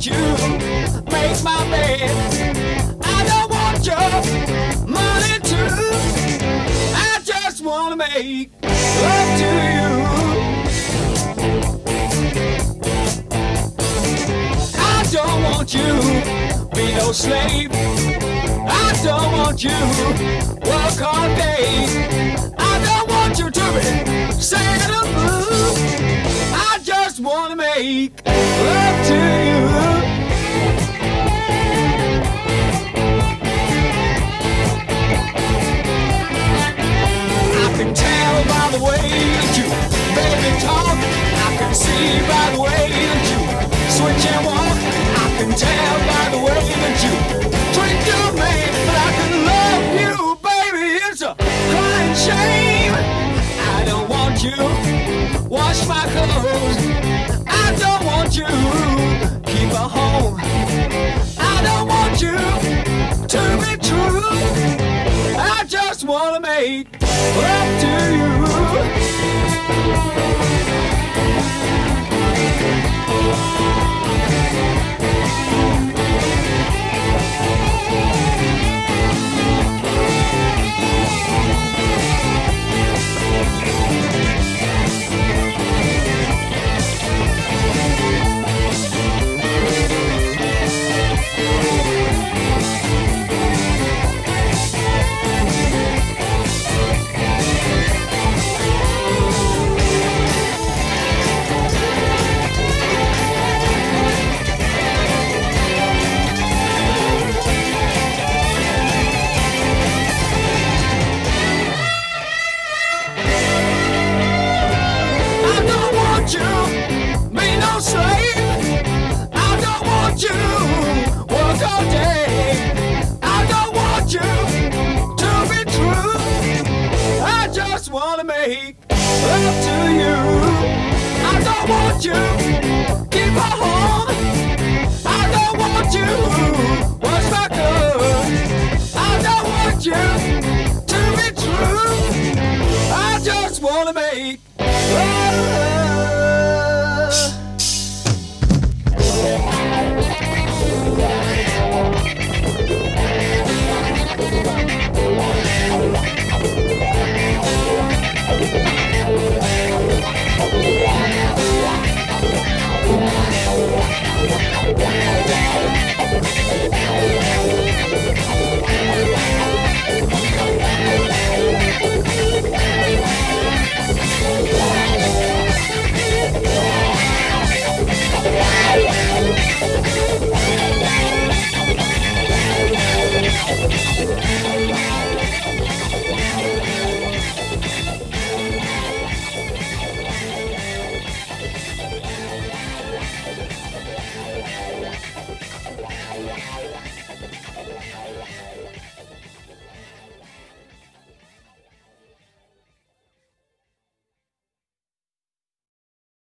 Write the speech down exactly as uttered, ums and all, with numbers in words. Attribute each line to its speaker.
Speaker 1: want you make my bed. I don't want your money too. I just wanna make love to you. I don't want you be no slave. I don't want you work all day. I don't want you to be sad or blue. I just wanna make love to you. I can tell by the way that you baby talk. I can see by the way that you switch and walk. I can tell by the way that you treat your man. But I can love you, baby, it's a crying shame. I don't want you wash my clothes. I don't want you keep a home. I don't want you to be true. I just wanna make love to you. Wanna make love to you. I don't want you keep a home. I don't want you wash my clothes. I don't want you to be true. I just wanna make